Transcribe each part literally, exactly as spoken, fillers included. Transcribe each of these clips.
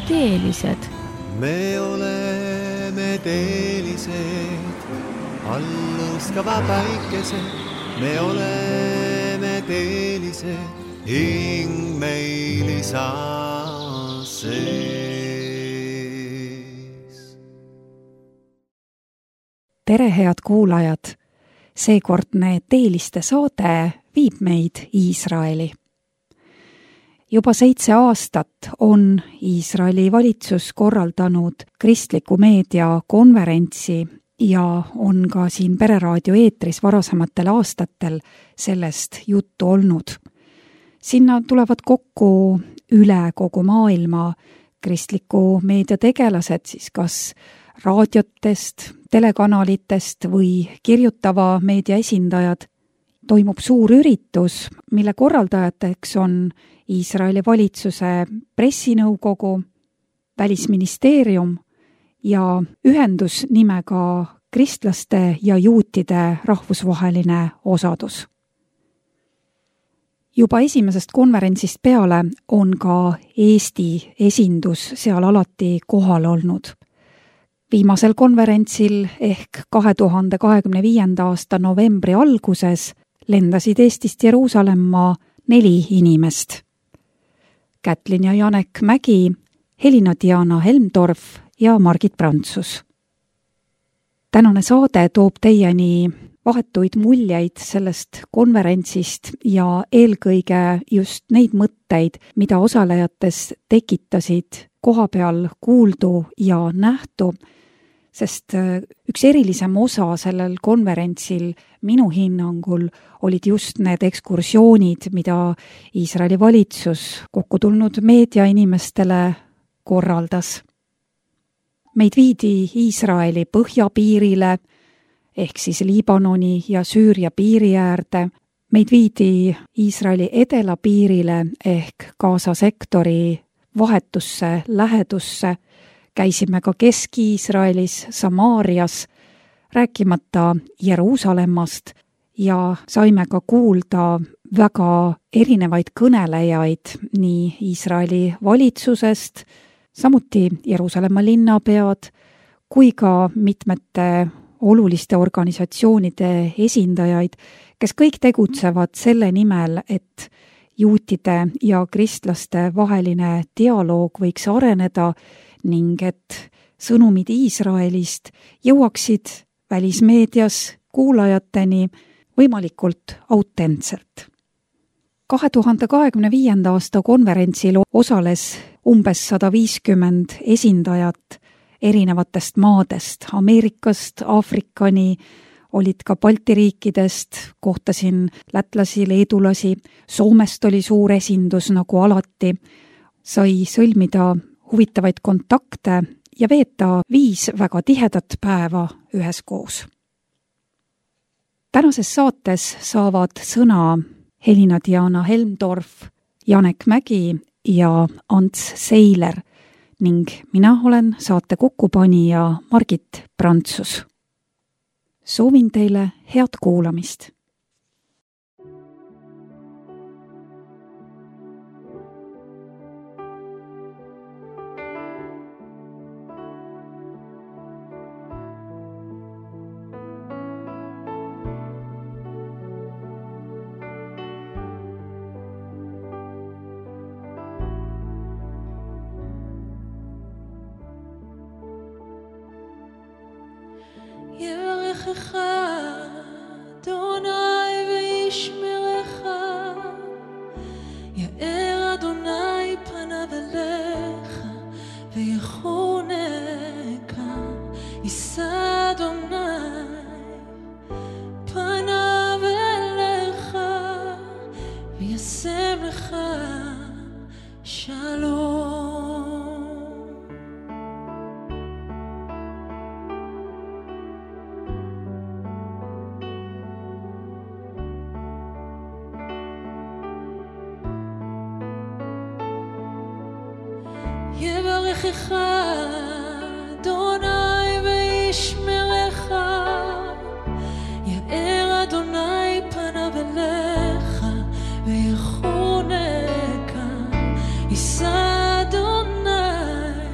teelised. Me oleme teelised, allõuskava päikesed. Me oleme teelised, hing meil isa sees. Tere, head kuulajad! Seekordne teeliste saade viib meid Iisraeli. Juba seitse aastat on Iisraeli valitsus korraldanud kristliku meedia konverentsi ja on ka siin Pereraadio eetris varasematel aastatel sellest juttu olnud. Sinna tulevad kokku üle kogu maailma kristliku meedia tegelased, siis kas raadiotest, telekanalitest või kirjutava meedia esindajad. Toimub suur üritus, mille korraldajateks on Iisraeli valitsuse pressinõukogu, välisministeerium ja ühendus nimega kristlaste ja juutide rahvusvaheline osadus. Juba esimesest konverentsist peale on ka Eesti esindus seal alati kohal olnud. Viimasel konverentsil ehk kahe tuhande kahekümne viienda aasta novembri alguses lendasid Eestist Jeruusalemma neli inimest. Kätlin ja Janek Mägi, Helina-Diana Helmdorf ja Margit Prantsus. Tänane saade toob teieni vahetuid muljeid sellest konverentsist ja eelkõige just neid mõtteid, mida osalejates tekitasid kohapeal kuuldu ja nähtu, sest üks erilisem osa sellel konverentsil minu hinnangul olid just need ekskursioonid, mida Iisraeli valitsus kokku tulnud meediainimestele korraldas. Meid viidi Iisraeli põhjapiirile, ehk siis Liibanoni ja Süüria piiri äärde. Meid viidi Iisraeli edelapiirile ehk Gaza sektori vahetusse lähedusse. Käisime ka Kesk-Iisraelis, Samaarias, rääkimata Jeruusalemmast ja saime ka kuulda väga erinevaid kõnelejaid nii Iisraeli valitsusest, samuti Jeruusalemma linnapead, kui ka mitmete oluliste organisatsioonide esindajaid, kes kõik tegutsevad selle nimel, et juutide ja kristlaste vaheline dialoog võiks areneda ning et sõnumid Iisraelist jõuaksid välismeedias kuulajateni võimalikult autentselt. kahe tuhande kahekümne viienda aasta konverentsil osales umbes sada viiskümmend esindajat erinevatest maadest, Ameerikast, Aafrikani, olid ka Balti riikidest, kohtasin lätlasi, leedulasi, Soomest oli suur esindus nagu alati, sai sõlmida huvitavaid kontakte ja veeta viis väga tihedat päeva üheskoos. Tänases saates saavad sõna Helina-Diana Helmdorf, Janek Mägi ja Ants Seiler ning mina olen saate kokkupanija Margit Prantsus. Soovin teile head kuulamist. יברכך אדוני וישמרך, יאר אדוני פניו אליך ויחונך, יישא אדוני פניו אליך וישם לך שלום. יברכך אדוני וישמרך, יאר אדוני פניו אליך ויחונך, יישא אדוני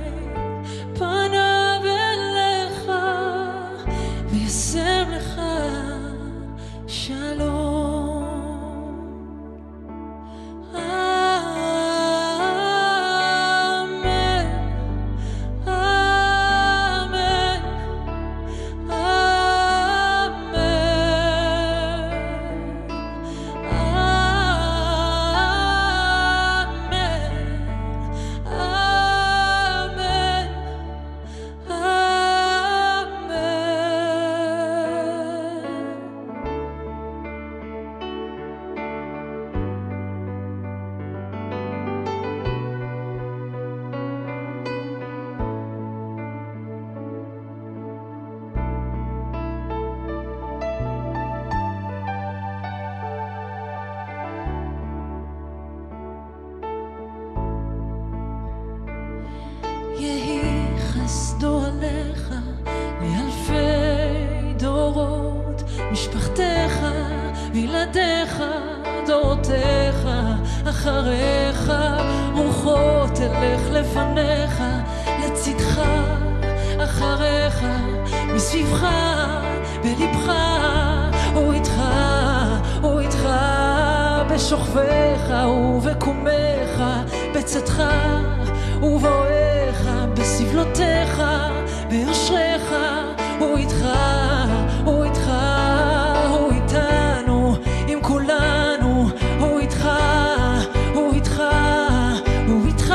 ילדיך, דורותיך, אחריך, רוחו תלך לפניך, לצדך, אחריך, מסביבך, בלבך, הוא איתך, הוא איתך, בשוכבך ובקומך, בצאתך ובואך, בסבלותיך, ביושרך, הוא איתך, הוא איתך, הוא איתנו, עם כולנו, הוא איתך, הוא איתך, הוא איתך.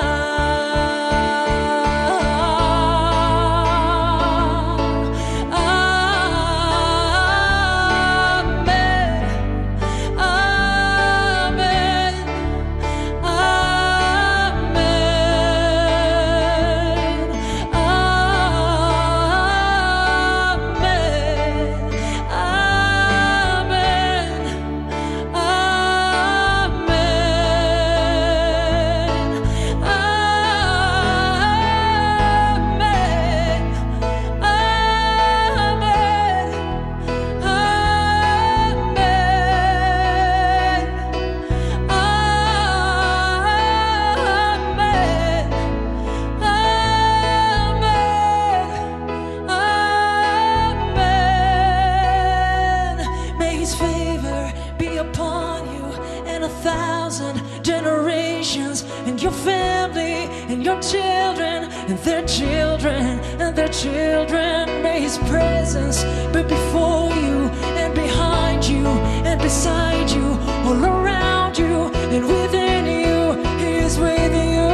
Children, may his presence be before you and behind you and beside you, all around you and within you, he is with you.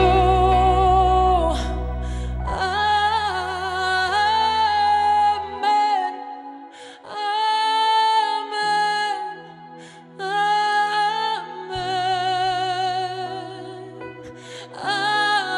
Amen, amen, amen.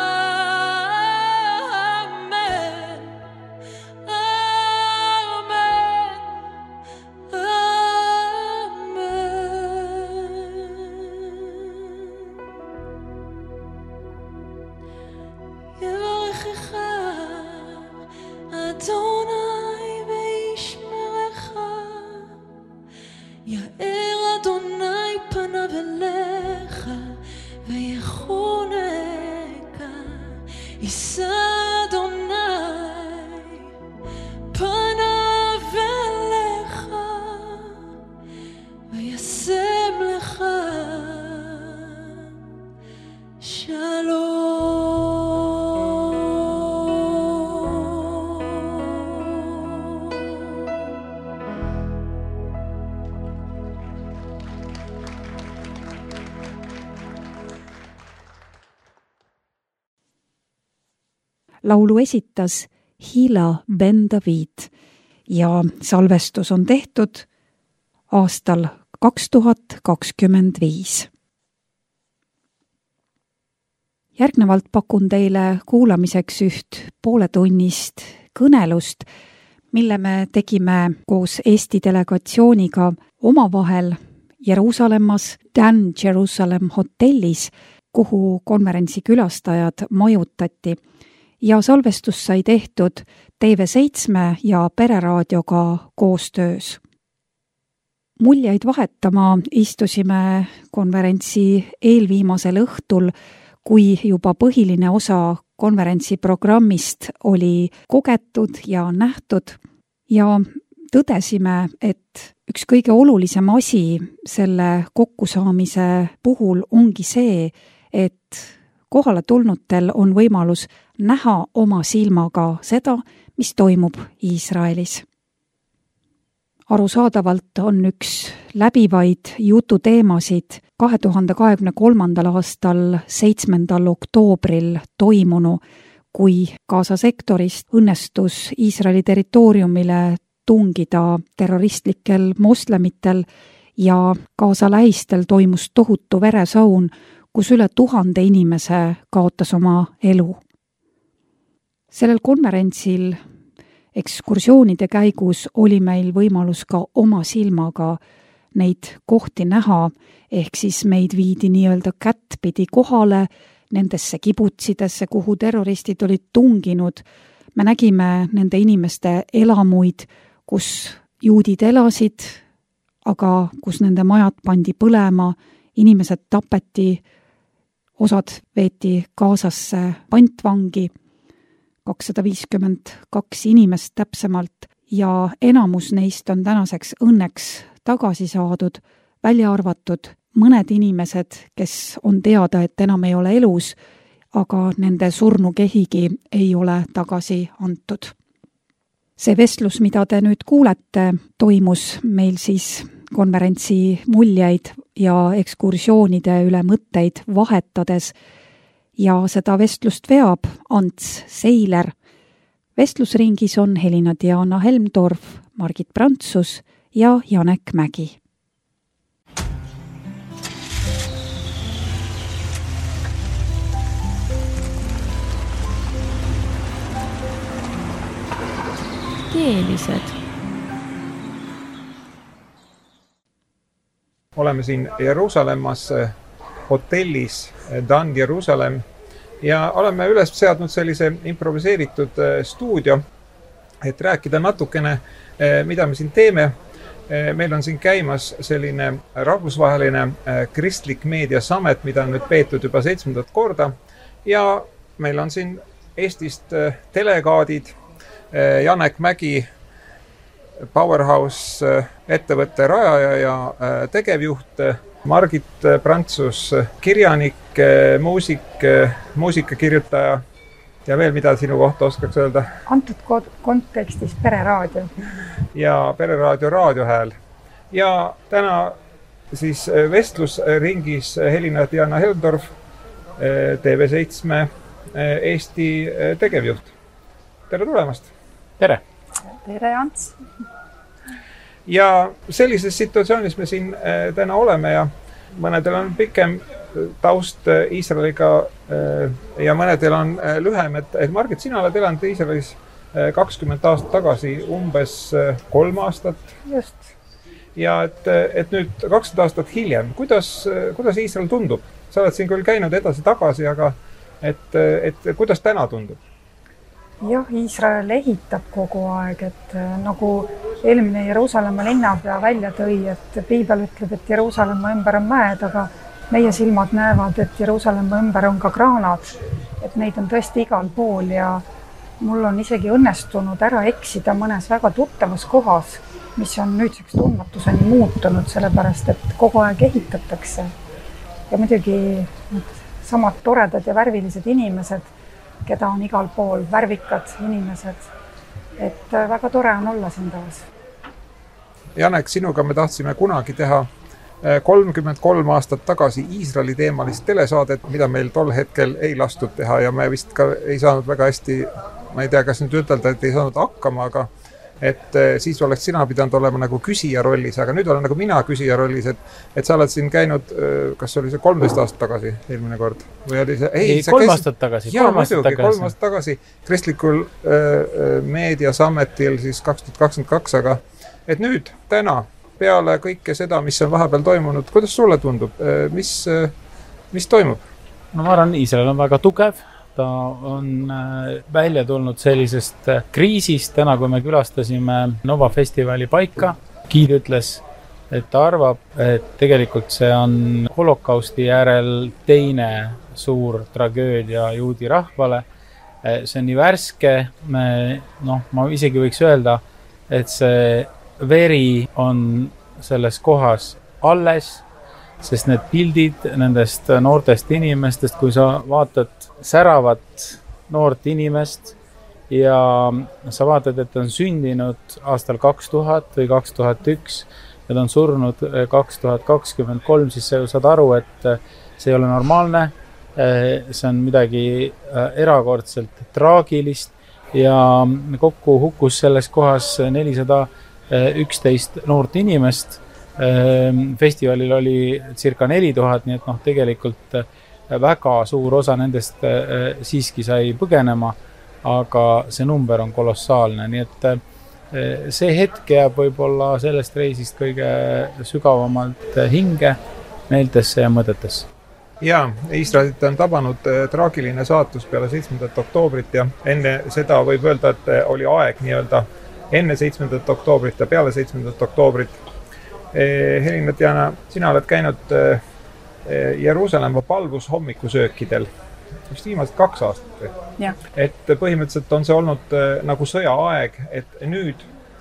Laulu esitas Hila Ben David ja salvestus on tehtud aastal kaks tuhat kakskümmend viis. Järgnevalt pakun teile kuulamiseks üht pooletunnist kõnelust, mille me tegime koos Eesti delegatsiooniga omavahel Jeruusalemmas Dan Jerusalem hotellis, kuhu konverentsi külastajad majutati. Ja salvestus sai tehtud T V seitse ja Pereraadioga koostöös. Muljeid vahetama istusime konverentsi eelviimasel õhtul, kui juba põhiline osa konverentsi programmist oli kogetud ja nähtud ja tõdesime, et üks kõige olulisem asi selle kokkusaamise puhul ongi see, et kohale tulnutel on võimalus näha oma silmaga seda, mis toimub Iisraelis. Arusaadavalt on üks läbivaid jututeemasid kahe tuhande kahekümne kolmandal aastal seitsmendal oktoobril toimunu, kui Gaza sektorist õnnestus Iisraeli territooriumile tungida terroristlikel moslemitel ja Gaza lähistel toimus tohutu veresaun, kus üle tuhande inimese kaotas oma elu. Sellel konverentsil ekskursioonide käigus oli meil võimalus ka oma silmaga neid kohti näha, ehk siis meid viidi nii-öelda kättpidi kohale nendesse kibutsidesse, kuhu terroristid olid tunginud. Me nägime nende inimeste elamuid, kus juudid elasid, aga kus nende majad pandi põlema, inimesed tapeti, osad veeti Gazasse pantvangi, kakssada viiskümmend kaks inimest täpsemalt, ja enamus neist on tänaseks õnneks tagasi saadud, välja arvatud mõned inimesed, kes on teada, et enam ei ole elus, aga nende surnukehigi ei ole tagasi antud. See vestlus, mida te nüüd kuulete, toimus meil siis konverentsi muljeid ja ekskursioonide üle mõtteid vahetades ja seda vestlust veab Ants Seiler. Vestlusringis on Helina Diana Helmdorf, Margit Prantsus ja Janek Mägi. Keelised. Oleme siin Jeruusalemmas hotellis Dan Jerusalem ja oleme üles seadnud sellise improviseeritud stuudio, et rääkida natukene, mida me siin teeme. Meil on siin käimas selline rahvusvaheline kristlik meedia summit, mida on nüüd peetud juba seitsmendat korda ja meil on siin Eestist delegaadid, Janek Mägi, Powerhouse ettevõtte rajaja ja tegevjuht, Margit Prantsus, kirjanik, muusik, muusikakirjutaja ja veel mida sinu kohta oskaks öelda? Antud kontekstis pereraadio. Ja pereraadio raadiohääl. Ja täna siis vestlusringis Helina Diana Helmdorf, T V seitse Eesti tegevjuht. Tere tulemast! Tere! Tere, Ants! Ja sellises situatsioonis me siin täna oleme ja mõnedel on pikem taust Iisraeliga ja mõnedel on lühem, et, et Margit, sina oled elanud Iisraelis kakskümmend aastat tagasi, umbes kolm aastat. Just. Ja et, et nüüd kakskümmend aastat hiljem, kuidas, kuidas Iisrael tundub? Sa oled siin küll käinud edasi-tagasi, aga et, et kuidas täna tundub? Jah, Iisrael ehitab kogu aeg, et nagu eelmine Jeruusalemma linnapea välja tõi, et piibel ütleb, et Jeruusalemma ümber on mäed, aga meie silmad näevad, et Jeruusalemma ümber on ka kraanad, et neid on tõesti igal pool ja mul on isegi õnnestunud ära eksida mõnes väga tuttavas kohas, mis on nüüdseks tundmatuseni muutunud, sellepärast, et kogu aeg ehitatakse. Ja muidugi samad toredad ja värvilised inimesed, keda on igal pool, värvikad inimesed. Et väga tore on olla siin taas. Janek, sinuga me tahtsime kunagi teha kolmkümmend kolm aastat tagasi Iisraeli teemalist telesaadet, mida meil tol hetkel ei lastud teha ja me vist ka ei saanud väga hästi, ma ei tea, kas nüüd ütelda, et ei saanud hakkama, aga et siis oleks sina pidanud olema nagu küsija rollis, aga nüüd olen nagu mina küsija rollis, et, et sa oled siin käinud, kas oli see kolmteist aastat tagasi eelmine kord? Või oli see? Ei, ei kolm aastat tagasi. Jaa, muidugi, kolm aastat tagasi kristlikul äh, meedia summitil siis kaks tuhat kakskümmend kaks, aga et nüüd, täna, peale kõike seda, mis on vahepeal toimunud, kuidas sulle tundub? Mis, mis toimub? No ma arvan, Iisrael on väga tugev. Ta on välja tulnud sellisest kriisist. Täna, kui me külastasime Nova festivali paika, Giid ütles, et ta arvab, et tegelikult see on holokausti järel teine suur tragöödia juudi rahvale. See on nii värske, me, noh, ma isegi võiks öelda, et see veri on selles kohas alles, sest need pildid nendest noortest inimestest, kui sa vaatad säravat noort inimest ja sa vaatad, et on sündinud aastal kaks tuhat või kaks tuhat üks ja ta on surnud kaks tuhat kakskümmend kolm, siis sa ju saad aru, et see ei ole normaalne, see on midagi erakordselt traagilist ja kokku hukkus selles kohas nelisada üksteist noort inimest. Festivalil oli circa neli tuhat, nii et noh, tegelikult väga suur osa nendest siiski sai põgenema, aga see number on kolossaalne, nii et see hetk jääb võib-olla sellest reisist kõige sügavamalt hinge, meeltesse ja mõtetesse. Ja, Iisraelit on tabanud traagiline saatus peale seitsmendat oktoobrit ja enne seda võib öelda, et oli aeg nii-öelda enne seitsmendat oktoobrit ja peale seitsmendat oktoobrit. Helina Diana, sina oled käinud Jeruusalemma palvus hommikusöökidel just viimased kaks aastat. Ja. Et põhimõtteliselt on see olnud nagu sõjaaeg, et nüüd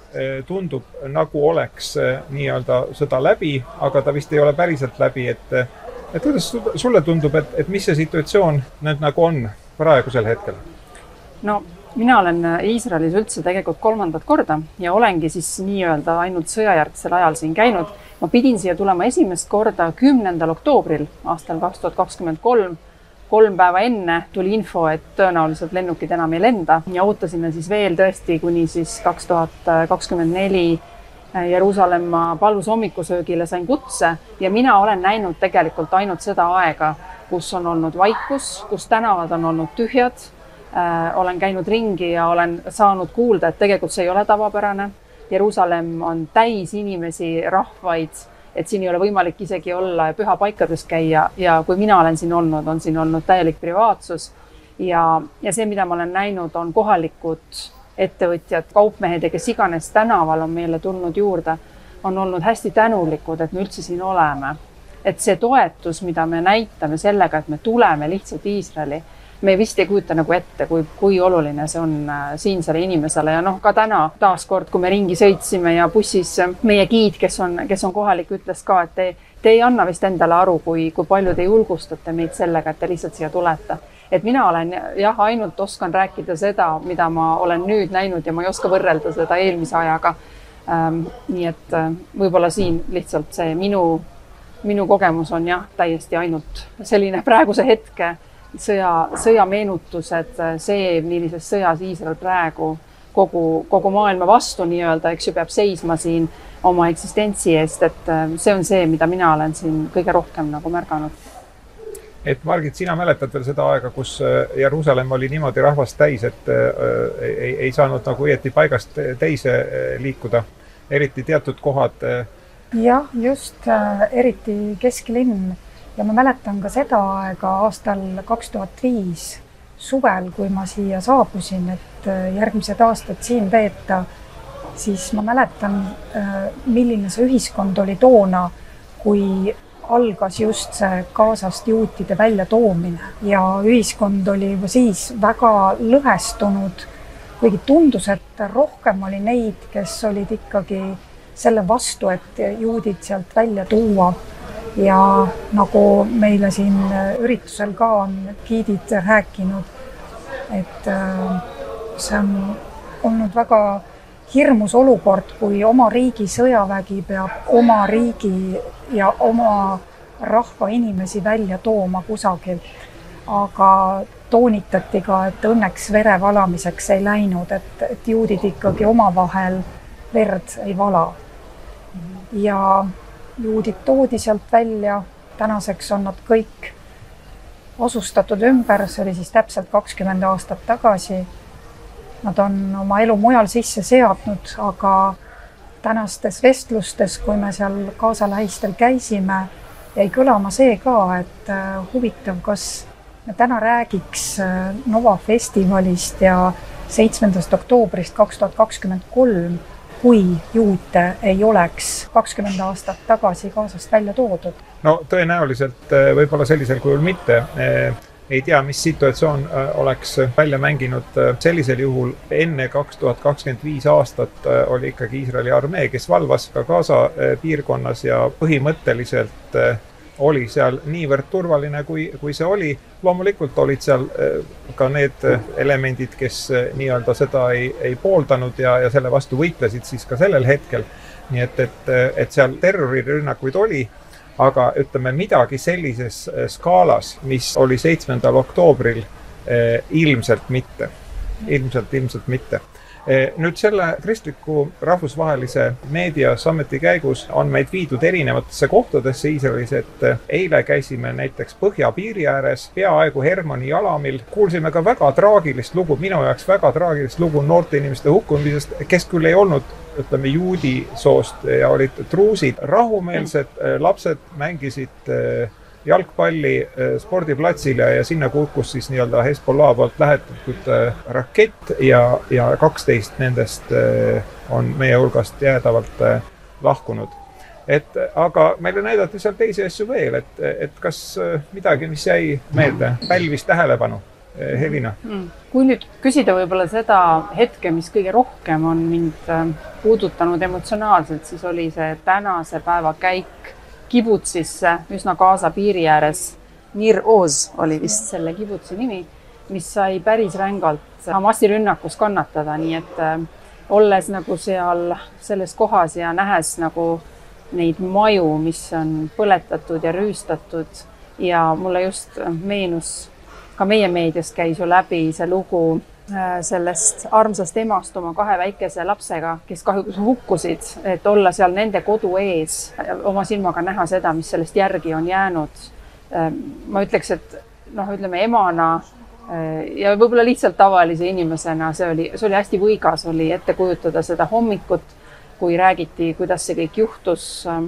tundub nagu oleks nii-öelda sõda läbi, aga ta vist ei ole päriselt läbi, et, et kuidas sulle tundub, et, et mis see situatsioon nüüd nagu on praegusel hetkel? No, mina olen Iisraelis üldse tegelikult kolmandat korda ja olengi siis nii-öelda ainult sõjajärgsel ajal siin käinud. Ma pidin siia tulema esimest korda kümnendal oktoobril aastal kaks tuhat kakskümmend kolm. Kolm päeva enne tuli info, et tõenäoliselt lennukid enam ei lenda ja ootasime siis veel tõesti kuni siis kaks tuhat kakskümmend neli Jeruusalemma palvus hommikusöögile sain kutse ja mina olen näinud tegelikult ainult seda aega, kus on olnud vaikus, kus tänavad on olnud tühjad. Äh, olen käinud ringi ja olen saanud kuulda, et tegelikult see ei ole tavapärane. Jeruusalemm on täis inimesi, rahvaid, et siin ei ole võimalik isegi olla ja pühapaikades käia ja kui mina olen siin olnud, on siin olnud täielik privaatsus ja, ja see, mida ma olen näinud, on kohalikud ettevõtjad, kaupmehed ja kes iganes tänaval on meile tulnud juurde, on olnud hästi tänulikud, et me üldse siin oleme. Et see toetus, mida me näitame sellega, et me tuleme lihtsalt Iisraeli, me vist ei kujuta nagu ette, kui, kui oluline see on siinsele inimesele ja noh, ka täna taaskord, kui me ringi sõitsime ja bussis meie giid, kes on, kes on kohalik, ütles ka, et te, te ei anna vist endale aru, kui, kui palju te julgustate meid sellega, et te lihtsalt siia tulete. Et mina olen jah, ainult oskan rääkida seda, mida ma olen nüüd näinud ja ma ei oska võrrelda seda eelmise ajaga. Ähm, nii et võib-olla siin lihtsalt see minu, minu kogemus on jah, täiesti ainult selline praeguse hetke sõja, sõja meenutused, see, millises sõjas Iisrael praegu kogu, kogu maailma vastu nii-öelda, eks ju, peab seisma siin oma eksistentsi eest, et see on see, mida mina olen siin kõige rohkem nagu märganud. Et Margit, sina mäletad veel seda aega, kus Jeruusalemm oli niimoodi rahvast täis, et ei, ei saanud nagu õieti paigast teise liikuda, eriti teatud kohad. Jah, just eriti kesklinn. Ja ma mäletan ka seda aega aastal kaks tuhat viis suvel, kui ma siia saabusin, et järgmised aastad siin veeta, siis ma mäletan, milline see ühiskond oli toona, kui algas just see Gazast juutide välja toomine ja ühiskond oli juba siis väga lõhestunud, kuigi tundus, et rohkem oli neid, kes olid ikkagi selle vastu, et juudid sealt välja tuua. Ja nagu meile siin üritusel ka on giidid rääkinud, et see on olnud väga hirmus olukord, kui oma riigi sõjavägi peab oma riigi ja oma rahva inimesi välja tooma kusagilt. Aga toonitati ka, et õnneks vere valamiseks ei läinud, et, et juudid ikkagi omavahel verd ei vala. Ja juudid toodi sealt välja, tänaseks on nad kõik asustatud ümber, see oli siis täpselt kakskümmend aastat tagasi. Nad on oma elu mujal sisse seadnud, aga tänastes vestlustes, kui me seal Gaza lähistel käisime, jäi kõlama see ka, et huvitav, kas me täna räägiks Nova festivalist ja seitsmendast oktoobrist kaks tuhat kakskümmend kolm, kui juute ei oleks kakskümmend aastat tagasi Gazast välja toodud? No tõenäoliselt võib-olla sellisel kujul mitte. Ei tea, mis situatsioon oleks välja mänginud sellisel juhul. Enne kaks tuhat kakskümmend viis aastat oli ikkagi Iisraeli armee, kes valvas ka Gaza piirkonnas ja põhimõtteliselt oli seal niivõrd turvaline, kui, kui see oli. Loomulikult olid seal ka need elemendid, kes nii-öelda seda ei, ei pooldanud ja, ja selle vastu võitlesid siis ka sellel hetkel. Nii et, et, et seal terrorirünnakuid oli, aga ütleme midagi sellises skaalas, mis oli seitsmendal oktoobril, ilmselt mitte. Ilmselt, ilmselt mitte. Nüüd selle kristliku rahvusvahelise meedia sammeti käigus on meid viidud erinevatesse kohtadesse Iisraelis, et eile käisime näiteks põhjapiiri ääres, peaaegu Hermoni jalamil. Kuulsime ka väga traagilist lugu, minu jaoks väga traagilist lugu noorte inimeste hukkumisest, kes küll ei olnud, ütleme, juudi soost ja olid truusid. Rahumeelsed lapsed mängisid jalgpalli spordiplatsile ja sinna kukkus siis nii-öelda Hezbollah poolt lähetatud rakett ja, ja kaksteist nendest on meie hulgast jäädavalt lahkunud. et aga meile näidati seal teisi asju veel, et, et kas midagi, mis jäi meelde, pälvis tähelepanu, Helina? Kui nüüd küsida võib-olla seda hetke, mis kõige rohkem on mind puudutanud emotsionaalselt, siis oli see tänase päeva käik kibutsisse üsna Gaza piiri ääres. Nir Oz oli vist selle kibutsi nimi, mis sai päris rängalt Hamasi rünnakus kannatada, nii et olles nagu seal selles kohas ja nähes nagu neid maju, mis on põletatud ja rüüstatud ja mulle just meenus, ka meie meedias käis ju läbi see lugu sellest armsast emast oma kahe väikese lapsega, kes kahjuks hukkusid, et olla seal nende kodu ees, oma silmaga näha seda, mis sellest järgi on jäänud. Ma ütleks, et noh, ütleme emana ja võib-olla lihtsalt tavalise inimesena, see oli, see oli hästi võigas, oli ette kujutada seda hommikut, kui räägiti, kuidas see kõik juhtus.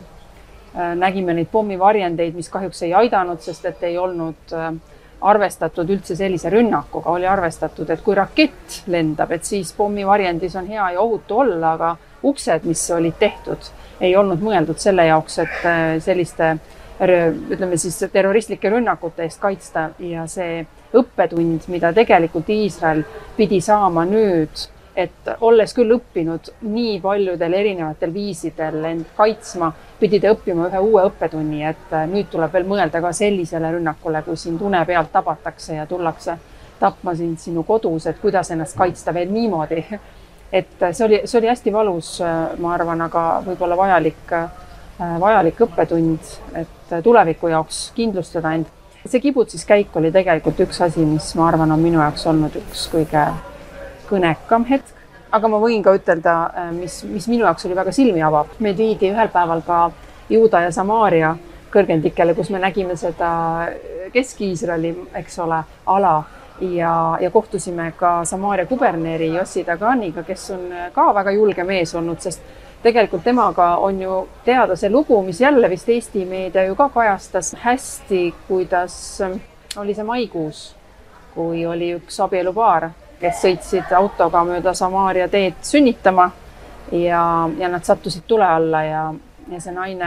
Nägime neid pommivarjendeid, mis kahjuks ei aidanud, sest et ei olnud arvestatud üldse sellise rünnakuga, oli arvestatud, et kui rakett lendab, et siis pommivarjendis on hea ja ohutu olla, aga uksed, mis olid tehtud, ei olnud mõeldud selle jaoks, et selliste, ütleme siis terroristlike rünnakute eest kaitsta ja see õppetund, mida tegelikult Iisrael pidi saama nüüd, et olles küll õppinud nii paljudel erinevatel viisidel end kaitsma, pidi te õppima ühe uue õppetunni, et nüüd tuleb veel mõelda ka sellisele rünnakule, kui sind une pealt tabatakse ja tullakse tapma sind sinu kodus, et kuidas ennast kaitsta veel niimoodi. Et see oli, see oli hästi valus, ma arvan, aga võib-olla vajalik, vajalik õppetund, et tuleviku jaoks kindlustada end. See kibutsis käik oli tegelikult üks asi, mis ma arvan on minu jaoks olnud üks kõige kõnekam hetk, aga ma võin ka ütelda, mis, mis minu jaoks oli väga silmi avab. Meid viidi ühel päeval ka Juuda ja Samaaria kõrgendikele, kus me nägime seda Kesk-Iisraeli, eks ole, ala ja, ja kohtusime ka Samaaria kuberneri Yossi Daganiga, kes on ka väga julge mees olnud, sest tegelikult temaga on ju teada see lugu, mis jälle vist Eesti meedia ju ka kajastas hästi, kuidas oli see maikuus, kui oli üks abielupaar, kes sõitsid autoga mööda Samaaria teed sünnitama ja, ja nad sattusid tule alla ja, ja see naine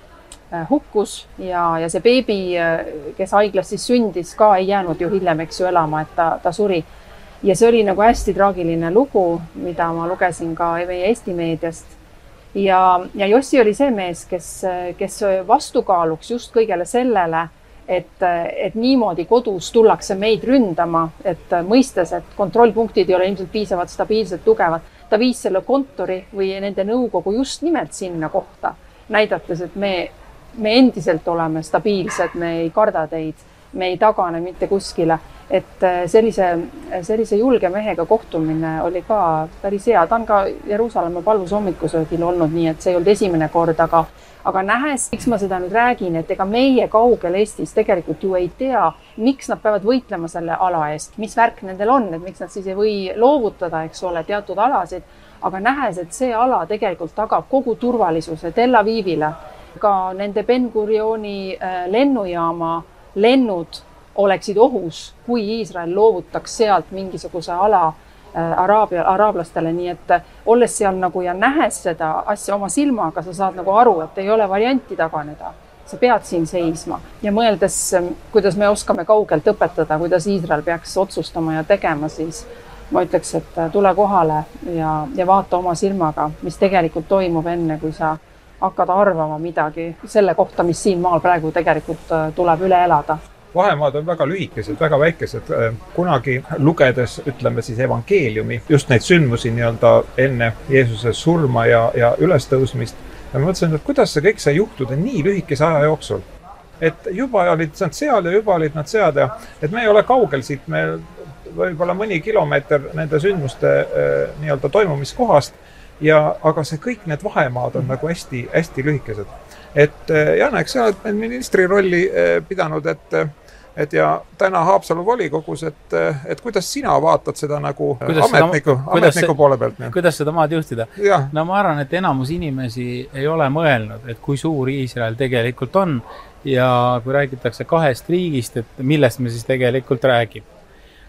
hukkus ja, ja see beebi, kes haiglas siis sündis, ka ei jäänud ju hiljem, eks ju, elama, et ta, ta suri. Ja see oli nagu hästi traagiline lugu, mida ma lugesin ka meie Eesti meediast. Ja, ja Jossi oli see mees, kes, kes vastukaaluks just kõigele sellele, Et, et niimoodi kodus tullakse meid ründama, et mõistes, et kontrollpunktid ei ole ilmselt piisavalt stabiilselt tugevad. Ta viis selle kontori või nende nõukogu just nimelt sinna kohta, näidates, et me, me endiselt oleme stabiilsed, me ei karda teid, me ei tagane mitte kuskile. Et sellise, sellise julge mehega kohtumine oli ka päris hea. Ta on ka Jeruusalemma palvus hommikusöögil olnud, nii et see ei olnud esimene kord, aga Aga nähes, miks ma seda nüüd räägin, et ega meie kaugel Eestis tegelikult ju ei tea, miks nad peavad võitlema selle ala eest, mis värk nendel on, et miks nad siis ei või loovutada, eks ole, teatud alasid. Aga nähes, et see ala tegelikult tagab kogu turvalisuse Tel Avivile, ka nende Ben Gurioni lennujaama lennud oleksid ohus, kui Iisrael loovutaks sealt mingisuguse ala Araabia, araablastele, nii et olles seal nagu ja nähes seda asja oma silmaga, sa saad nagu aru, et ei ole varianti taganeda. Sa pead siin seisma ja mõeldes, kuidas me oskame kaugelt õpetada, kuidas Iisrael peaks otsustama ja tegema, siis ma ütleks, et tule kohale ja, ja vaata oma silmaga, mis tegelikult toimub enne, kui sa hakkad arvama midagi selle kohta, mis siin maal praegu tegelikult tuleb üle elada. Vahemaad on väga lühikesed, väga väikesed. Kunagi lugedes, ütleme siis evangeeliumi, just neid sündmusi nii-öelda enne Jeesuse surma ja, ja ülestõusmist. Ja ma mõtlesin, et kuidas see kõik sai juhtuda nii lühikese aja jooksul. Et juba olid nad seal ja juba olid nad sead ja et me ei ole kaugel siit, me võib-olla mõni kilomeeter nende sündmuste nii-öelda toimumiskohast. Ja, aga see kõik need vahemaad on nagu hästi, hästi lühikesed. Et Jana, eks sa oled ministri rolli pidanud, et, et ja täna Haapsalu volikogus, et, et kuidas sina vaatad seda nagu kuidas ametniku, seda, ametniku see, poole pealt? Kuidas seda maad juhtida? Ja. No ma arvan, et enamus inimesi ei ole mõelnud, et kui suur Iisrael tegelikult on ja kui räägitakse kahest riigist, et millest me siis tegelikult räägib.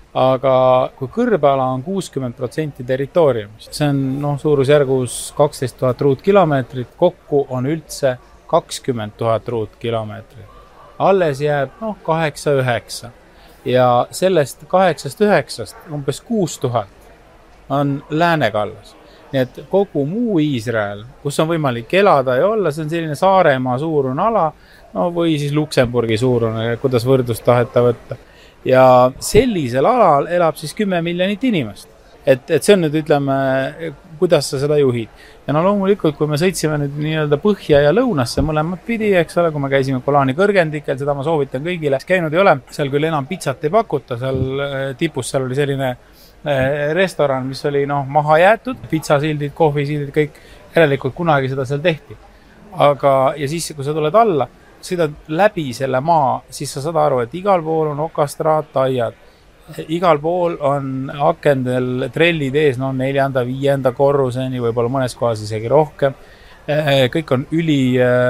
aga kui kõrbeala on kuuskümmend protsenti territooriumist, see on noh, suurusjärgus kaksteist tuhat ruutkilomeetrit, kokku on üldse kakskümmend tuhat ruutkilomeetrit. Alles jääb noh, kaheksa üheksa ja sellest kaheksast üheksast umbes kuus tuhat on läänekallas. Nii et kogu muu Iisrael, kus on võimalik elada ja olla, see on selline Saaremaa suurune ala, no või siis Luksemburgi suurune, kuidas võrdlust taheta võtta. Ja sellisel alal elab siis kümme miljonit inimest. Et, et see on nüüd, ütleme, kuidas sa seda juhid. Ja no loomulikult, kui me sõitsime nüüd nii-öelda põhja ja lõunasse mõlemad pidi, eks ole, kui me käisime Golani kõrgendikel, seda ma soovitan kõigile, käinud ei ole, seal küll enam pitsat ei pakuta, seal tipus seal oli selline restoran, mis oli noh, maha jäetud, pitsasildid, kohvisildid, kõik järelikult kunagi seda seal tehti. Aga, ja siis, kui sa tuled alla, sõidad läbi selle maa, siis sa saad aru, et igal pool on okastraat, aiad. Igal pool on akendel trellid ees, no neljanda, viienda korruseni, võib-olla mõnes kohas isegi rohkem. Kõik on üli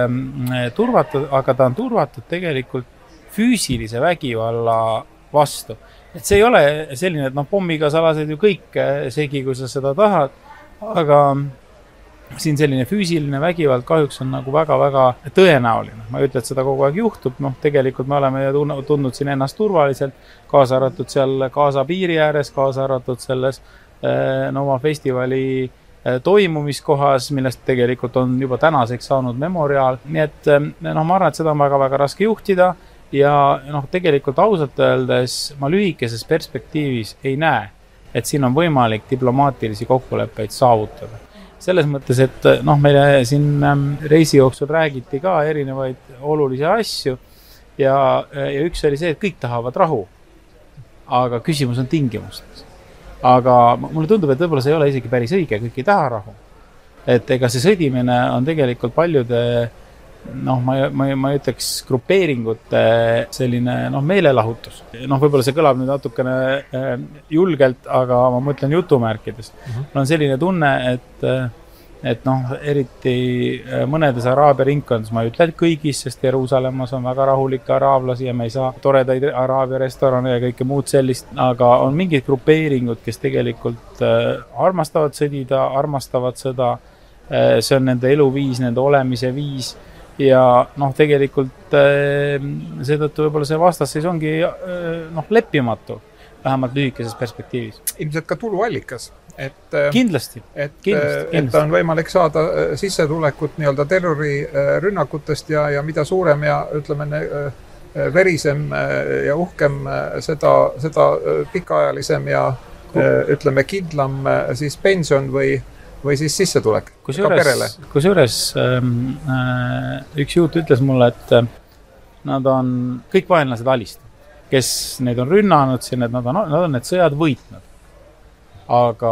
turvatud, aga ta on turvatud tegelikult füüsilise vägivalla vastu. Et see ei ole selline, et noh, pommiga sa lased ju kõik segi, kui sa seda tahad, aga siin selline füüsiline vägivald kahjuks on nagu väga-väga tõenäoline. Ma ei ütle, et seda kogu aeg juhtub, noh, tegelikult me oleme ju tundnud siin ennast turvaliselt, kaasa arvatud seal Gaza piiri ääres, kaasa arvatud selles Nova festivali toimumiskohas, millest tegelikult on juba tänaseks saanud memoriaal. Nii et noh, ma arvan, et seda on väga-väga raske juhtida. Ja noh, tegelikult ausalt öeldes ma lühikeses perspektiivis ei näe, et siin on võimalik diplomaatilisi kokkuleppeid saavutada. Selles mõttes, et noh, meile siin reisi jooksul räägiti ka erinevaid olulisi asju ja, ja üks oli see, et kõik tahavad rahu, aga küsimus on tingimustes. Aga mulle tundub, et võib-olla see ei ole isegi päris õige, kõik ei taha rahu. Et ega see sõdimine on tegelikult paljude noh, ma, ma, ma ütleks grupeeringute selline noh, meelelahutus. Noh, võib-olla see kõlab nüüd natukene julgelt, aga ma mõtlen jutumärkides. Uh-huh. Mul on selline tunne, et, et noh, eriti mõnedes araabia ringkondades, ma ei ütle kõigis, sest Jeruusalemmas on väga rahulikke araavlasi ja me ei saa toredaid araabia restorane ja kõike muud sellist, aga on mingid grupeeringud, kes tegelikult armastavad sõdida, armastavad sõda. See on nende eluviis, nende olemise viis. Ja noh, tegelikult seetõttu võib-olla see vastasseis ongi noh, leppimatu, vähemalt lühikeses perspektiivis. Ilmselt ka tuluallikas. Et, kindlasti. Et, kindlasti, kindlasti. et on võimalik saada sissetulekut nii-öelda terrorirünnakutest ja, ja mida suurem ja ütleme verisem ja uhkem seda, seda pikaajalisem ja ütleme kindlam siis pension või või siis sissetulek kus juures, kus juures ähm, üks juut ütles mulle, et nad on kõik vaenlased alist, kes neid on rünnanud siin, et nad on, nad on need sõjad võitnud. Aga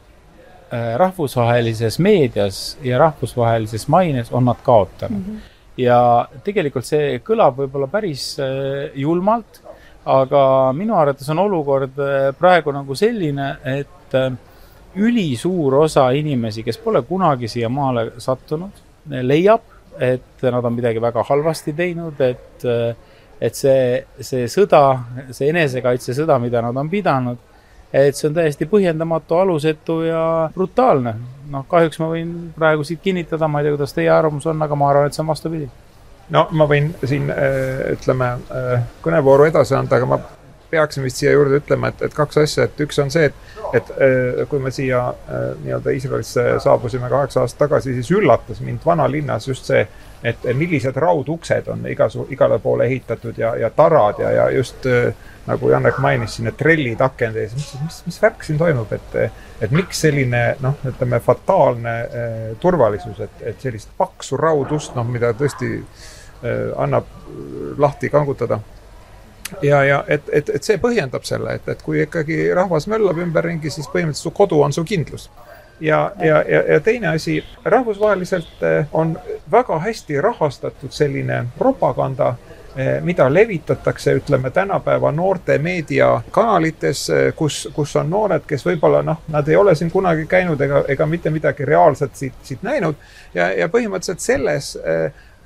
äh, rahvusvahelises meedias ja rahvusvahelises maines on nad kaotanud. Mm-hmm. Ja tegelikult see kõlab võib-olla päris äh, julmalt, aga minu arvates on olukord äh, praegu nagu selline, et äh, üli suur osa inimesi, kes pole kunagi siia maale sattunud, leiab, et nad on midagi väga halvasti teinud, et, et see, see sõda, see enesekaitse sõda, mida nad on pidanud, et see on täiesti põhjendamatu, alusetu ja brutaalne. Noh, kahjuks ma võin praegu siit kinnitada, ma ei tea, kuidas teie arvamus on, aga ma arvan, et see on vastupidi. No ma võin siin, ütleme, kõnevooru edasi anda, aga ma peaksin vist siia juurde ütlema, et, et kaks asja, et üks on see, et, et kui me siia nii-öelda Iisraelisse saabusime kaheksa aastat tagasi, siis üllatas mind vanalinnas just see, et millised rauduksed on igasu, igale poole ehitatud ja, ja tarad ja, ja just nagu Jannek mainis siin, et trellid akendeis, mis, mis, mis värk siin toimub, et, et miks selline, noh, ütleme, fataalne eh, turvalisus, et, et sellist paksu raudust, noh, mida tõesti eh, annab lahti kangutada. Ja, ja et, et, et see põhjendab selle, et, et kui ikkagi rahvas möllab ümberringi, siis põhimõtteliselt su kodu on su kindlus. Ja, ja, ja, ja teine asi, rahvusvaheliselt on väga hästi rahastatud selline propaganda, mida levitatakse, ütleme, tänapäeva noorte meediakanalites, kus, kus on noored, kes võib-olla, noh, nad ei ole siin kunagi käinud ega, ega mitte midagi reaalselt siit, siit näinud. Ja, ja põhimõtteliselt selles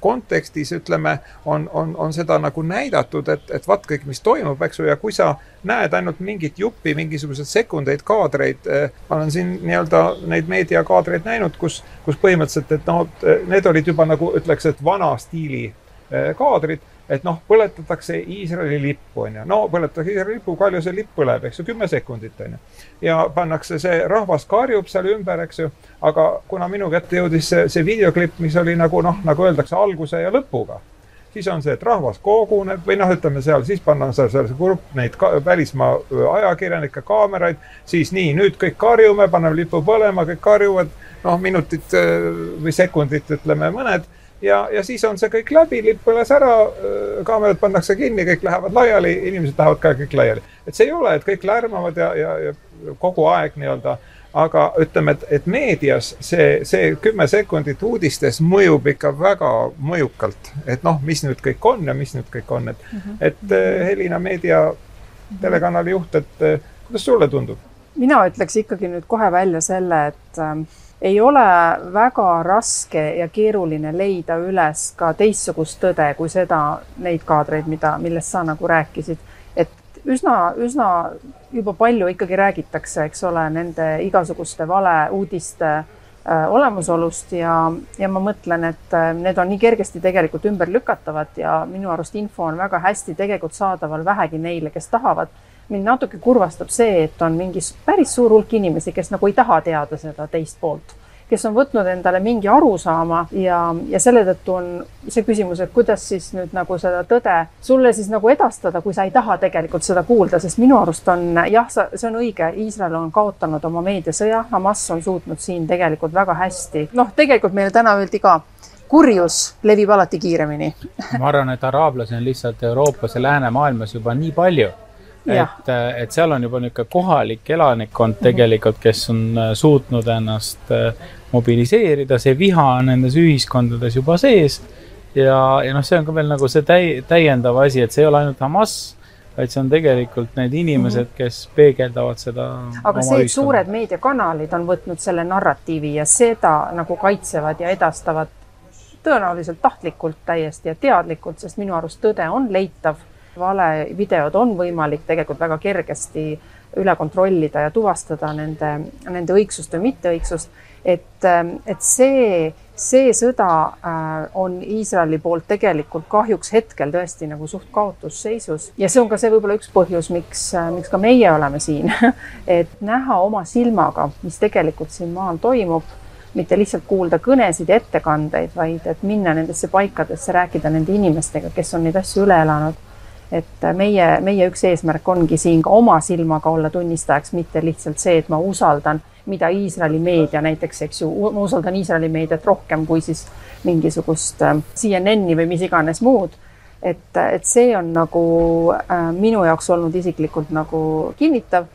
kontekstis, ütleme, on, on, on seda nagu näidatud, et, et vaat kõik, mis toimub, eks ju, ja kui sa näed ainult mingit juppi, mingisugused sekundeid, kaadreid, ma olen siin nii-öelda neid meediakaadreid näinud, kus, kus põhimõtteliselt, et no, need olid juba nagu ütleks, et vana stiili kaadrid, et noh, põletatakse Iisraeli lippu, on ju. No põletatakse Iisraeli lippu, palju see lipp põleb, eks ju, kümme sekundit, on ju. Ja pannakse see rahvas karjub seal ümber, eks ju, aga kuna minu kätte jõudis see, see videoklipp, mis oli nagu, noh, nagu öeldakse, alguse ja lõpuga, siis on see, et rahvas koguneb või noh, ütleme seal, siis pannakse seal see grupp neid ka, välismaa ajakirjanike kaameraid, siis nii, nüüd kõik karjume, paneme lipu põlema, kõik karjuvad, noh, minutit või sekundit, ütleme, mõned. Ja, ja siis on see kõik läbi, lipp põles ära, kaamerad pannakse kinni, kõik lähevad laiali, inimesed lähevad ka kõik laiali. Et see ei ole, et kõik lärmavad ja, ja, ja kogu aeg nii-öelda, aga ütleme, et, et meedias see, see kümme sekundit uudistes mõjub ikka väga mõjukalt, et noh, mis nüüd kõik on ja mis nüüd kõik on. Et, mm -hmm. et Helina Meedia telekanali juht, et kuidas sulle tundub? Mina ütleks ikkagi nüüd kohe välja selle, et ei ole väga raske ja keeruline leida üles ka teistsugust tõde kui seda, neid kaadreid, mida, millest sa nagu rääkisid. Et üsna, üsna juba palju ikkagi räägitakse, eks ole, nende igasuguste vale uudiste äh, olemusolust ja, ja ma mõtlen, et äh, need on nii kergesti tegelikult ümber lükatavad ja minu arust info on väga hästi tegelikult saadaval vähegi neile, kes tahavad. Mind natuke kurvastab see, et on mingi päris suur hulk inimesi, kes nagu ei taha teada seda teist poolt, kes on võtnud endale mingi arusaama ja, ja selle tõttu on see küsimus, et kuidas siis nüüd nagu seda tõde sulle siis nagu edastada, kui sa ei taha tegelikult seda kuulda, sest minu arust on, jah, see on õige, Iisrael on kaotanud oma meediasõja, Hamas on suutnud siin tegelikult väga hästi. Noh, tegelikult meile täna öeldi ka, kurjus levib alati kiiremini. Ma arvan, et araablasi on lihtsalt Euroopas ja läänemaailmas juba nii palju, et, et seal on juba niisugune kohalik elanikkond tegelikult, kes on suutnud ennast mobiliseerida, see viha on nendes ühiskondades juba sees ja, ja noh, see on ka veel nagu see täi, täiendav asi, et see ei ole ainult Hamas, vaid see on tegelikult need inimesed, kes peegeldavad seda aga see, et suured meediakanalid on võtnud selle narratiivi ja seda nagu kaitsevad ja edastavad tõenäoliselt tahtlikult täiesti ja teadlikult, sest minu arust tõde on leitav. Vale videod on võimalik tegelikult väga kergesti üle kontrollida ja tuvastada nende, nende õigsust või mitteõigsust. Et, et see, see sõda on Iisraeli poolt tegelikult kahjuks hetkel tõesti nagu suht kaotusseisus. Ja see on ka see võib-olla üks põhjus, miks, miks ka meie oleme siin. Et näha oma silmaga, mis tegelikult siin maal toimub, mitte lihtsalt kuulda kõnesid ja ettekandeid, vaid et minna nendesse paikadesse, rääkida nende inimestega, kes on neid asju üle elanud. Et meie, meie üks eesmärk ongi siin ka oma silmaga olla tunnistajaks, mitte lihtsalt see, et ma usaldan, mida Iisraeli meedia näiteks, eks ju, ma usaldan Iisraeli meediat rohkem kui siis mingisugust C N N-i või mis iganes muud. Et, et see on nagu äh, minu jaoks olnud isiklikult nagu kinnitav.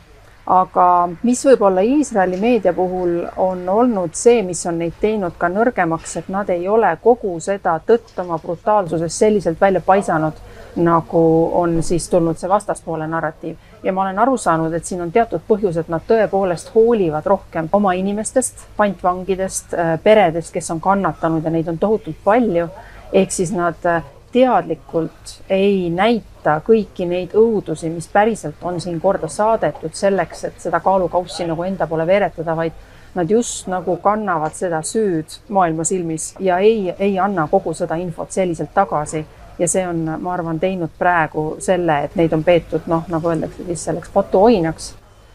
Aga mis võib olla Iisraeli meedia puhul on olnud see, mis on neid teinud ka nõrgemaks, et nad ei ole kogu seda tõtt oma brutaalsuses selliselt välja paisanud, nagu on siis tulnud see vastaspoole narratiiv. Ja ma olen aru saanud, et siin on teatud põhjus, et nad tõepoolest hoolivad rohkem oma inimestest, pantvangidest, peredest, kes on kannatanud ja neid on tohutult palju. Ehk siis nad teadlikult ei näita kõiki neid õudusi, mis päriselt on siin korda saadetud selleks, et seda kaalukaussi nagu enda pole veeretada, vaid nad just nagu kannavad seda süüd maailma silmis ja ei, ei anna kogu seda infot selliselt tagasi. Ja see on, ma arvan, teinud praegu selle, et neid on peetud, noh, nagu öeldakse, siis selleks patuoinaks.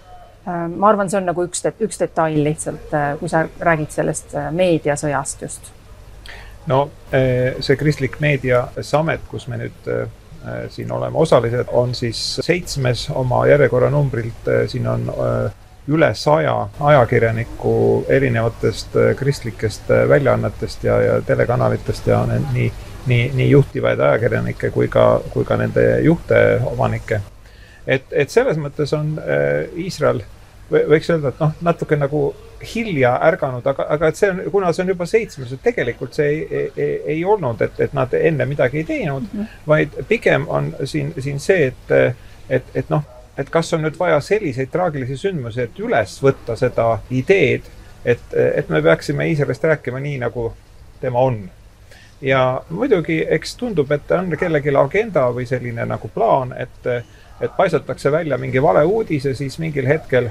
Ma arvan, see on nagu üks, üks detail lihtsalt, kui sa räägid sellest meediasõjast just. No see kristlik meedia samet, kus me nüüd siin oleme osalised, on siis seitsmes oma järjekorra numbrilt. Siin on üle saja ajakirjaniku erinevatest kristlikest väljaannetest ja, ja telekanalitest ja nii Nii, nii juhtivaid ajakirjanikke kui ka, kui ka nende juhte omanikke. Et, et selles mõttes on Iisrael, võiks öelda, et noh, natuke nagu hilja ärganud, aga, aga et see on, kuna see on juba seitsmes, et tegelikult see ei, ei, ei olnud, et, et nad enne midagi ei teinud, mm -hmm. vaid pigem on siin, siin see, et, et, et noh, et kas on nüüd vaja selliseid traagilisi sündmusi, et üles võtta seda ideed, et, et me peaksime Iisraelist rääkima nii, nagu tema on. ja muidugi, eks tundub, et on kellelgi agenda või selline nagu plaan, et, et paisatakse välja mingi vale uudise, siis mingil hetkel,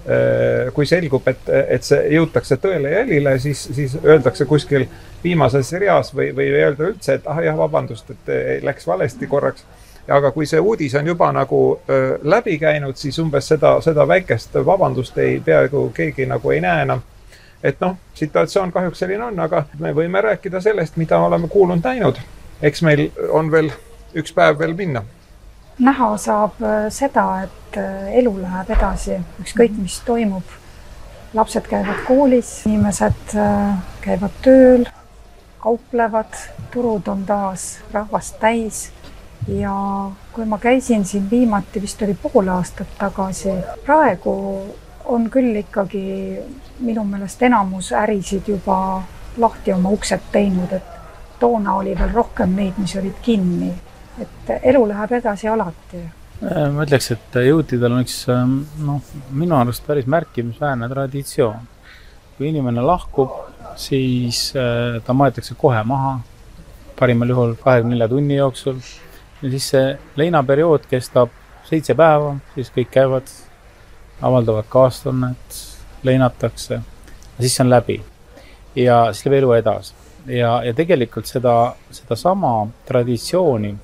kui selgub, et, et see jõutakse tõele jälile, siis, siis öeldakse kuskil viimases reas või, või öelda üldse, et ah jah, vabandust, et läks valesti korraks. Aga kui see uudis on juba nagu öö, läbi käinud, siis umbes seda, seda väikest vabandust ei peaaegu keegi nagu ei näe enam. Et noh, situatsioon kahjuks selline on, aga me võime rääkida sellest, mida oleme kuulnud näinud. Eks meil on veel üks päev veel minna. Näha saab seda, et elu läheb edasi, ükskõik mis toimub. Lapsed käivad koolis, inimesed käivad tööl, kauplevad, turud on taas rahvast täis. Ja kui ma käisin siin viimati, vist oli pool aastat tagasi, praegu on küll ikkagi minu meelest enamus ärisid juba lahti oma uksed teinud, et toona oli veel rohkem neid, mis olid kinni. Et elu läheb edasi alati. Ma ütleks, et juutidel on üks no, minu arust päris märkimisväärne traditsioon. Kui inimene lahkub, siis ta maetakse kohe maha, parimal juhul kahekümne nelja tunni jooksul. Ja siis see leinaperiood kestab seitse päeva, siis kõik käivad, avaldavad kaastunnet, leinatakse, ja siis see on läbi. Ja siis läheb elu edasi. Ja, ja tegelikult seda, seda sama traditsiooni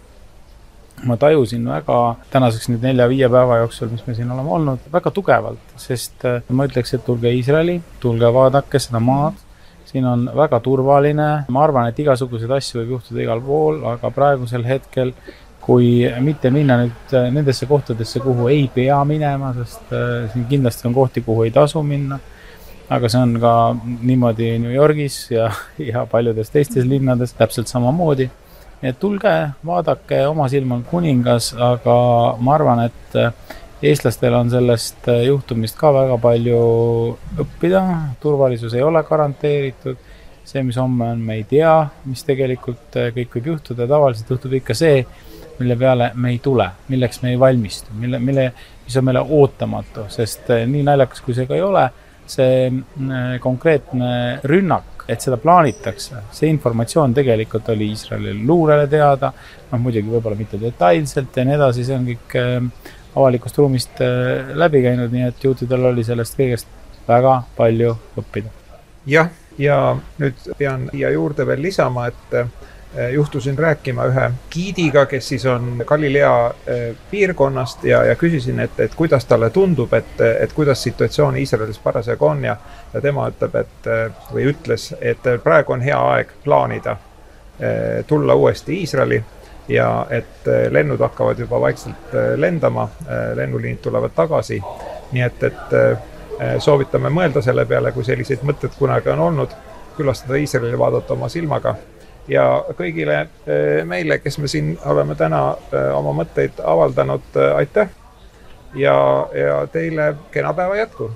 ma tajusin väga tänaseks nüüd nelja viie päeva jooksul, mis me siin oleme olnud, väga tugevalt, sest ma ütleks, et tulge Iisraeli, tulge vaadake seda maad. Siin on väga turvaline. Ma arvan, et igasuguseid asju võib juhtuda igal pool, aga praegusel hetkel, kui mitte minna nüüd nendesse kohtadesse, kuhu ei pea minema, sest siin kindlasti on kohti, kuhu ei tasu minna. Aga see on ka niimoodi New Yorgis ja, ja paljudes teistes linnades täpselt samamoodi. Et tulge, vaadake, oma silmal kuningas, aga ma arvan, et eestlastel on sellest juhtumist ka väga palju õppida. Turvalisus ei ole garanteeritud. See, mis homme on, me ei tea, mis tegelikult kõik võib juhtuda. Tavaliselt juhtub ikka see, mille peale me ei tule, milleks me ei valmistu, mille, mille, mis on meile ootamatu, sest nii naljakas, kui see ka ei ole, see konkreetne rünnak, et seda plaanitakse. See informatsioon tegelikult oli Iisraelil luurele teada, noh muidugi võib-olla mitte detailselt ja nii edasi, see on kõik avalikust ruumist läbi käinud, nii et juutidel oli sellest kõigest väga palju õppida. Jah, ja nüüd pean siia juurde veel lisama, et juhtusin rääkima ühe giidiga, kes siis on Galilea piirkonnast ja, ja küsisin, et, et kuidas talle tundub, et, et kuidas situatsioon Iisraelis parasjagu on ja, ja tema ütleb, et, või ütles, et praegu on hea aeg plaanida tulla uuesti Iisraeli ja et lennud hakkavad juba vaikselt lendama, lennuliinid tulevad tagasi. Nii et, et soovitame mõelda selle peale, kui selliseid mõtted kunagi on olnud, külastada Iisraeli ja vaadata oma silmaga. Ja kõigile meile, kes me siin oleme täna oma mõtteid avaldanud, aitäh ja, ja teile kena päeva jätku.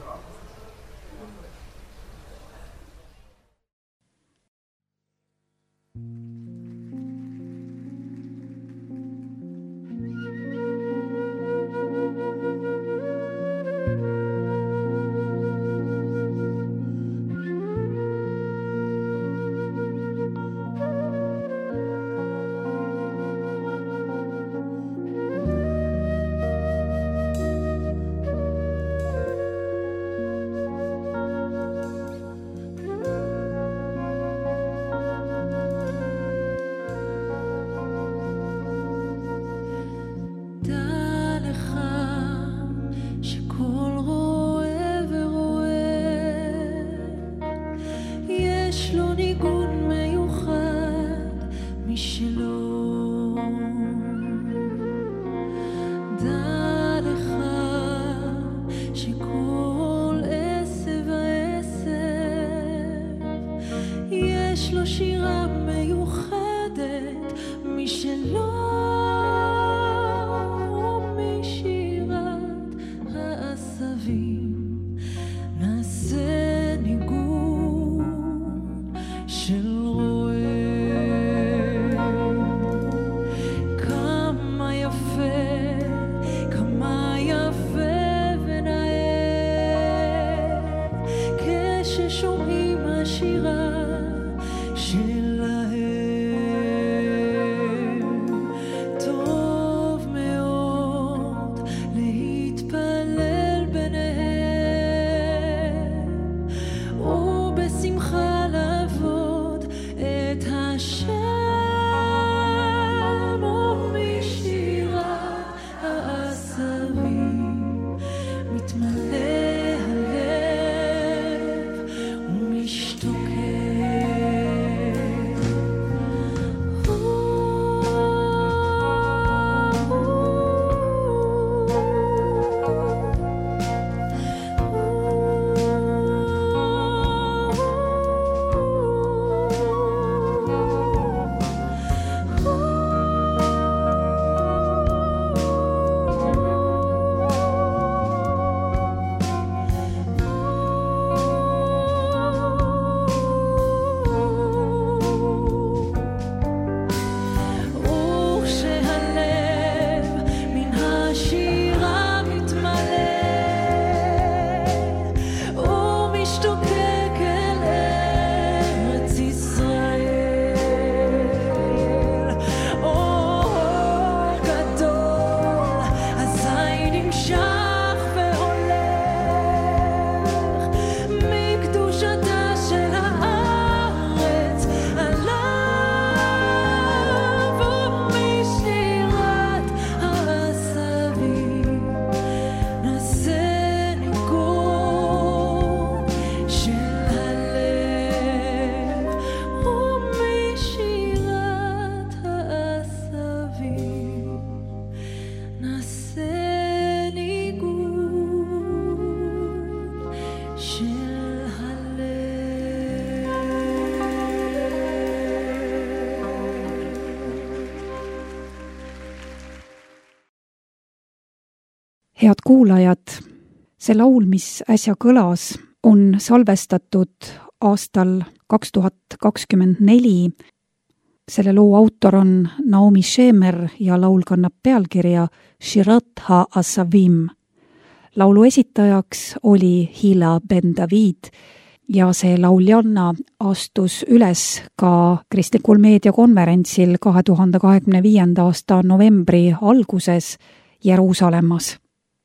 Head kuulajad, see laul, mis äsja kõlas, on salvestatud aastal kaks tuhat kakskümmend neli. Selle loo autor on Naomi Shemer ja laul kannab pealkirja Shirat ha-Asavim. Laulu esitajaks oli Hila Ben David ja see lauljanna astus üles ka kristlikul meediakonverentsil kahe tuhande kahekümne viienda aasta novembri alguses Jeruusalemmas.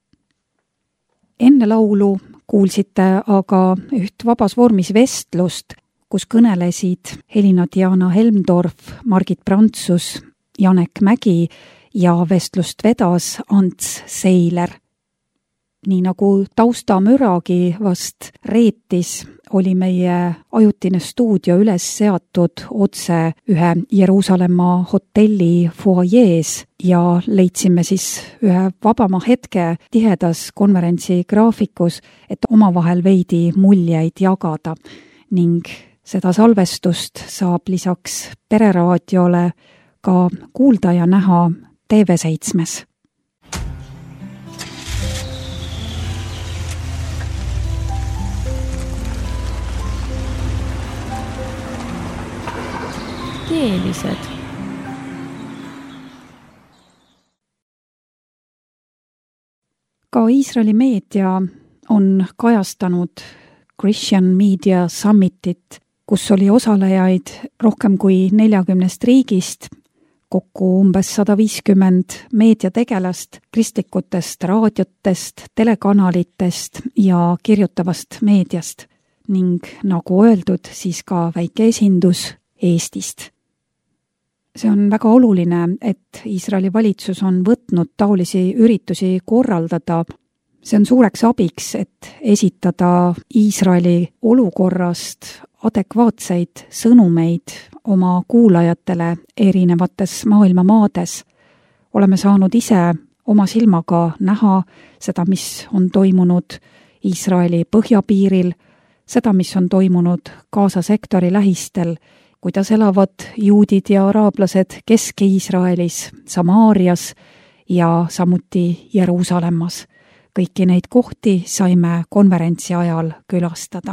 Enne laulu kuulsite aga üht vabas vormis vestlust, kus kõnelesid Helina Diana Helmdorf, Margit Prantsus, Janek Mägi ja vestlust vedas Ants Seiler. Nii nagu taustamüragi vast reetis, oli meie ajutine stuudio üles seatud otse ühe Jeruusalemma hotelli foajees ja leidsime siis ühe vabama hetke tihedas konverentsi graafikus, et omavahel veidi muljeid jagada ning seda salvestust saab lisaks Pereraadiole ka kuulda ja näha T V seitsmes. Keelised. Ka Iisraeli meedia on kajastanud Christian Media Summitit, kus oli osalejaid rohkem kui neljakümnest riigist, kokku umbes sada viiskümmend meediategelast, kristlikutest raadiotest, telekanalitest ja kirjutavast meediast ning nagu öeldud, siis ka väike esindus Eestist. See on väga oluline, et Iisraeli valitsus on võtnud taolisi üritusi korraldada. See on suureks abiks, et esitada Iisraeli olukorrast adekvaatseid sõnumeid oma kuulajatele erinevates maailma maades. Oleme saanud ise oma silmaga näha seda, mis on toimunud Iisraeli põhjapiiril, seda, mis on toimunud Gaza sektori lähistel, kuidas elavad juudid ja araablased Kesk-Iisraelis, Samaarias ja samuti Jeruusalemmas. Kõiki neid kohti saime konverentsi ajal külastada.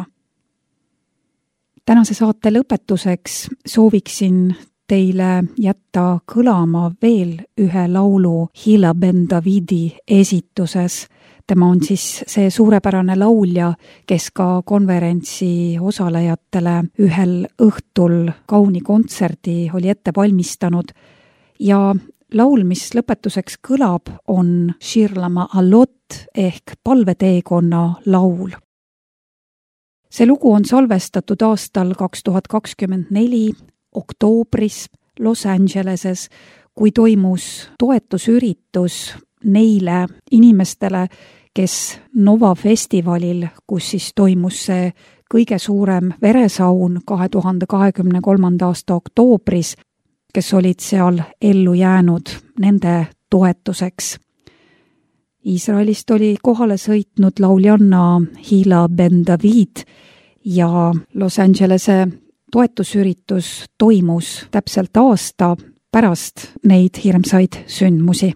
Tänase saate lõpetuseks sooviksin teile jätta kõlama veel ühe laulu Hila Ben Davidi esituses. Tema on siis see suurepärane laulja, kes ka konverentsi osalejatele ühel õhtul kauni kontserdi oli ette valmistanud ja laul, mis lõpetuseks kõlab, on Shir Ma'alot ehk palveteekonna laul. See lugu on salvestatud aastal kaks tuhat kakskümmend neli oktoobris Los Angeleses, kui toimus toetusüritus neile inimestele, kes Nova festivalil, kus siis toimus see kõige suurem veresaun kahe tuhande kahekümne kolmanda aasta oktoobris, kes olid seal ellu jäänud nende toetuseks. Iisraelist oli kohale sõitnud lauljanna Hila Ben David ja Los Angelese toetusüritus toimus täpselt aasta pärast neid hirmsaid sündmusi.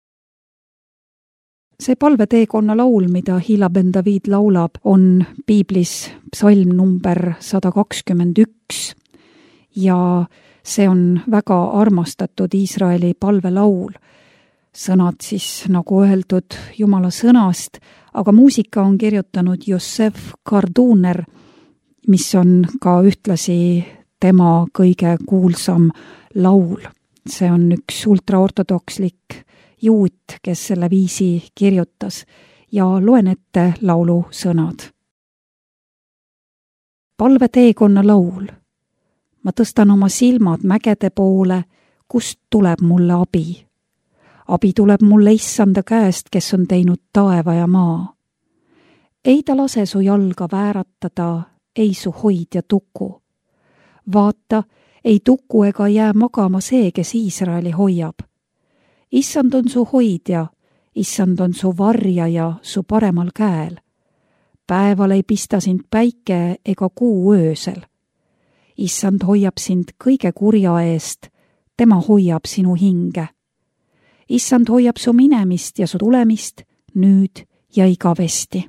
See palveteekonna laul, mida Hila Ben David laulab, on piiblis psalm number sada kakskümmend üks ja see on väga armastatud Iisraeli palvelaul. Sõnad siis, nagu öeldud, Jumala sõnast, aga muusika on kirjutanud Josef Karduner, mis on ka ühtlasi tema kõige kuulsam laul. See on üks ultraortodokslik juut, kes selle viisi kirjutas ja loen ette laulu sõnad. Palveteekonna laul. Ma tõstan oma silmad mägede poole, kust tuleb mulle abi. Abi tuleb mulle issanda käest, kes on teinud taeva ja maa. Ei ta lase su jalga vääratada, ei su hoidja tuku. Vaata, ei tuku ega jää magama see, kes Iisraeli hoiab. Issand on su hoidja, issand on su varjaja su paremal käel. Päeval ei pista sind päike ega kuu öösel. Issand hoiab sind kõige kurja eest, tema hoiab sinu hinge. Issand hoiab su minemist ja su tulemist nüüd ja igavesti.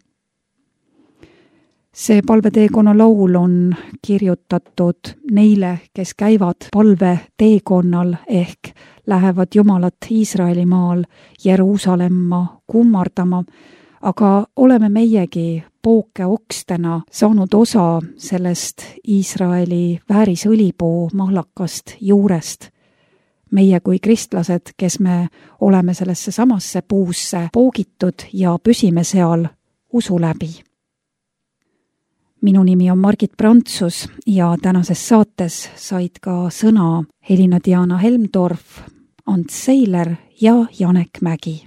See palveteekonna laul on kirjutatud neile, kes käivad palveteekonnal ehk lähevad Jumalat Iisraelimaal Jeruusalemma kummardama, aga oleme meiegi pooke okstena saanud osa sellest Iisraeli väärisõlipuu mahlakast juurest. Meie kui kristlased, kes me oleme sellesse samasse puusse poogitud ja püsime seal usu läbi. Minu nimi on Margit Prantsus ja tänases saates said ka sõna Helina-Diana Helmdorf, Ants Seiler ja Janek Mägi.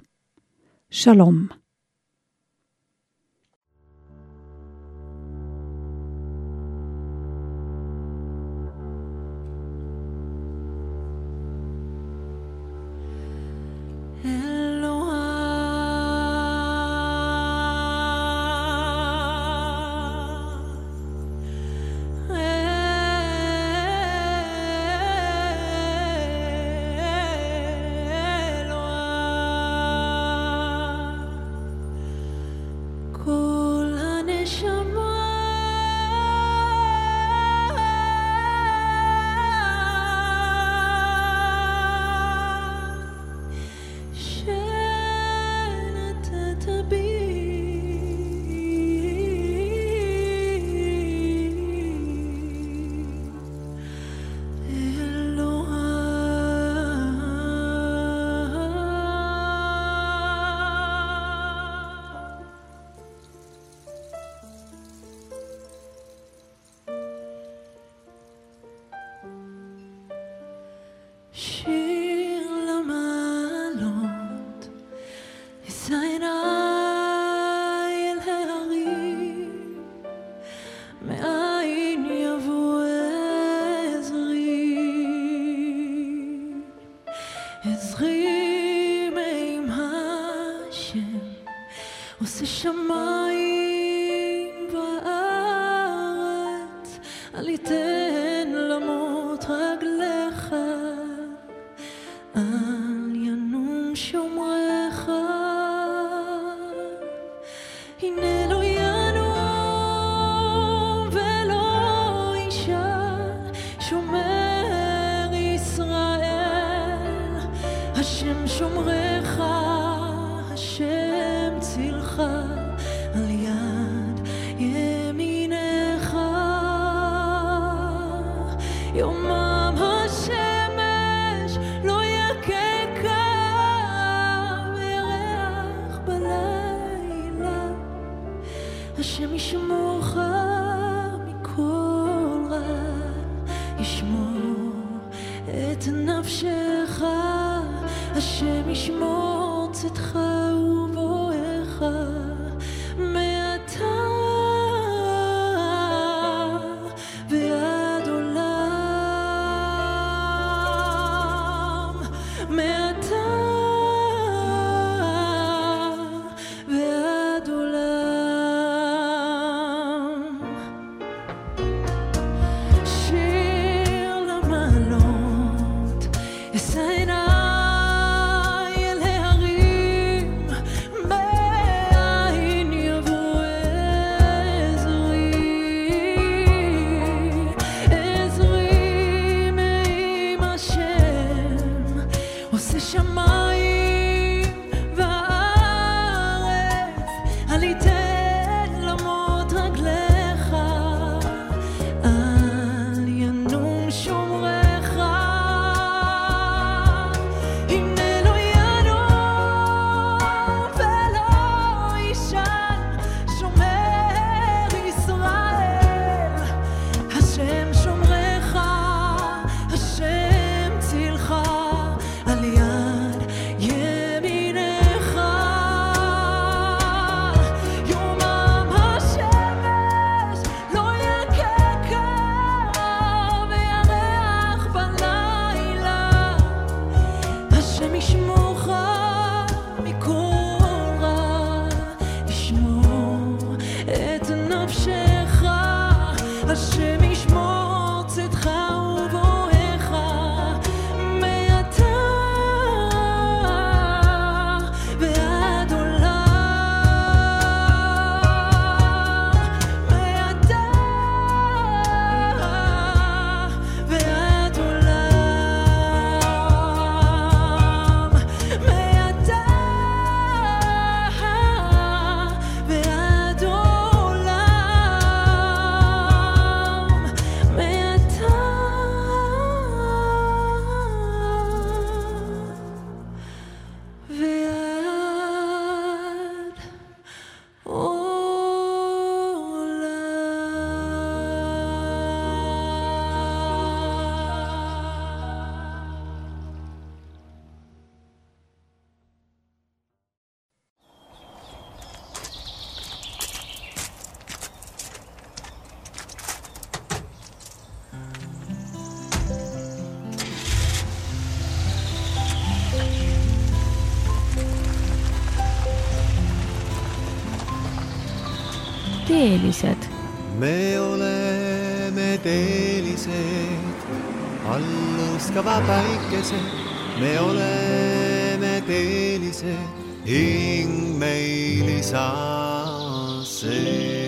Shalom! Yes, I know. teelised. Me oleme teelised, allustava päikesed. Me oleme teelised, hing meil isa see.